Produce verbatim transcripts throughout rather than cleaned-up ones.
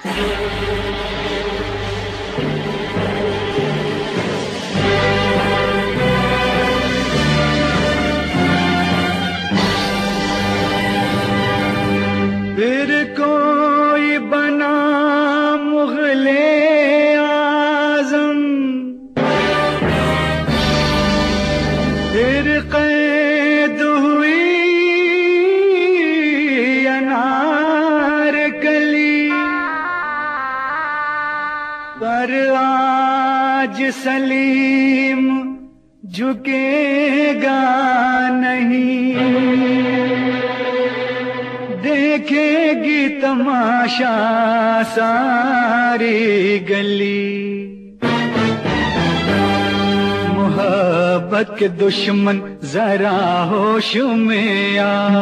फिर कोई बना मुग़ले आज़म, फिर कैद हुई अनारकली, पर आज सलीम झुकेगा नहीं, देखेगी तमाशा सारी गली। मोहब्बत के दुश्मन जरा होश में आ,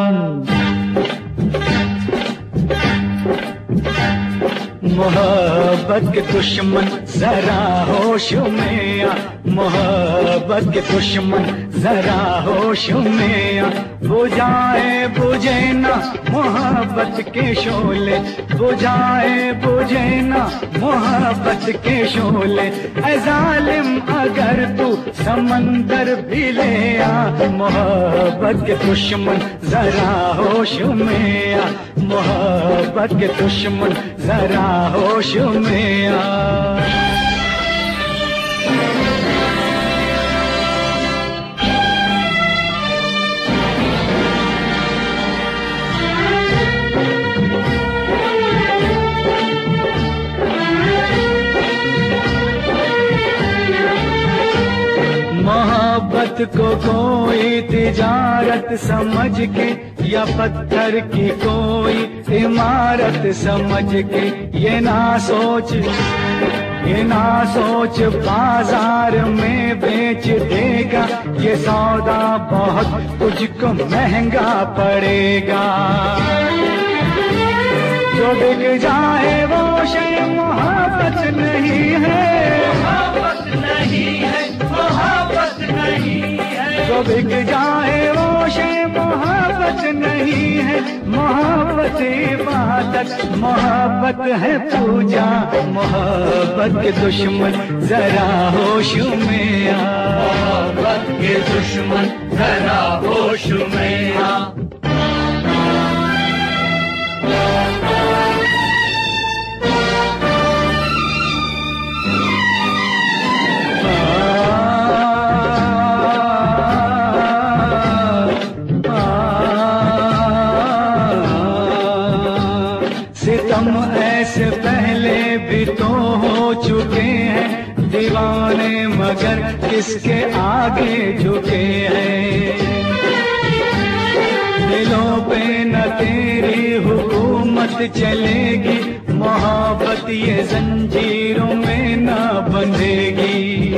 मोहब्बत के दुश्मन जरा होश में आ, मोहब्बत के दुश्मन जरा होश में आ। बुझाए बुझे ना मोहब्बत के शोले, बुझाए बुझे ना मोहब्बत के शोले। ऐ जालिम अगर तू समंदर भी ले आ, मोहब्बत के दुश्मन जरा होश में आ, मोहब्बत के दुश्मन जरा होश में आ। मोहब्बत को कोई तिजारत समझ के या पत्थर की कोई इमारत समझ के, ये ना सोच ये ना सोच बाजार में बेच देगा, ये सौदा बहुत तुझको महंगा पड़ेगा। जो बिक जाए वो शय मोहब्बत नहीं है, मोहब्बत नहीं है, मोहब्बत नहीं है। जो बिक जाए वो शय मोहब्बत नहीं है, मोहब्बत इबादत, मोहब्बत है पूजा। मोहब्बत के दुश्मन जरा होश में आ, मोहब्बत के दुश्मन जरा होश में आ। सितम ऐसे पहले भी तो हो चुके हैं दीवाने, मगर किसके आगे झुके हैं। दिलों पे न तेरी हुकूमत चलेगी, मोहब्बत ये जंजीरों में न बंधेगी।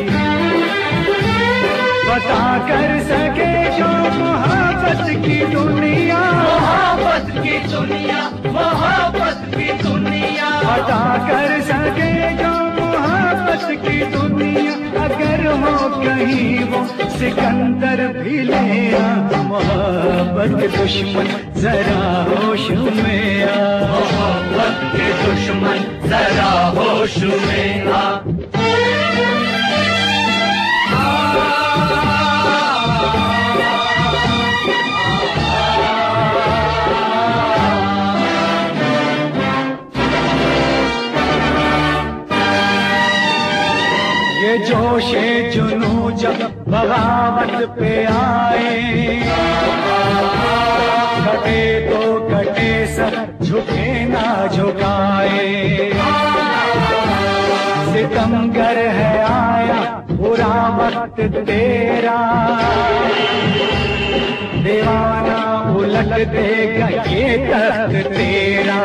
बता कर सके जो मोहब्बत की दुनिया, मोहब्बत की दुनिया, मोहब्बत की दुनिया। बता कर सके जो मोहब्बत की दुनिया, अगर हो कहीं वो सिकंदर भी ले आ। मोहब्बत के दुश्मन जरा होश में आ, मोहब्बत के दुश्मन जरा होश में आ। ये जोशे जुनू जब बगावत पे आए, कटे तो कटे सर झुके ना झुकाए। सितमगर है आया बुरा वक्त तेरा, दीवाना उलट देगा ये तख्त तेरा।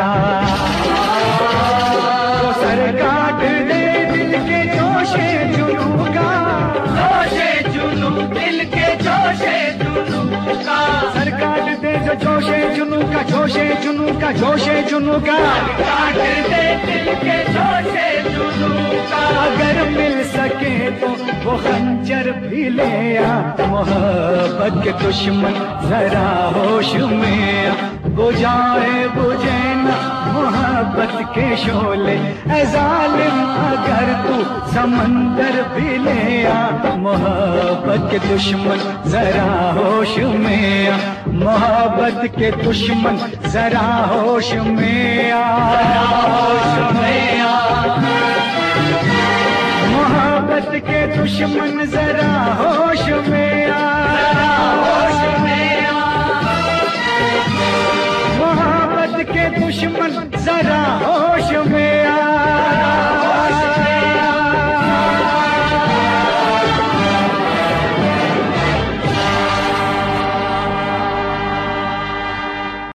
तो सर काट दे दिल के जोशे जुनू का, जोशे जुनू दिल के जोशे जुनू का। सर काट दे जो जोशे जुनू का, जोशे जुनू का, जोशे जुनू का। काट दे दिल के जोशे जुनू का। अगर मिल सके तो वो खंजर भी ले आ, मोहब्बत के दुश्मन जरा होश में आ। बुझाए बुझे ना मोहब्बत के शोले, ऐ जालिम अगर तू समंदर भी ले आ, मोहब्बत के दुश्मन जरा होश में आ, मोहब्बत के दुश्मन जरा होश में आ, होश में आ, मोहब्बत के दुश्मन जरा होश में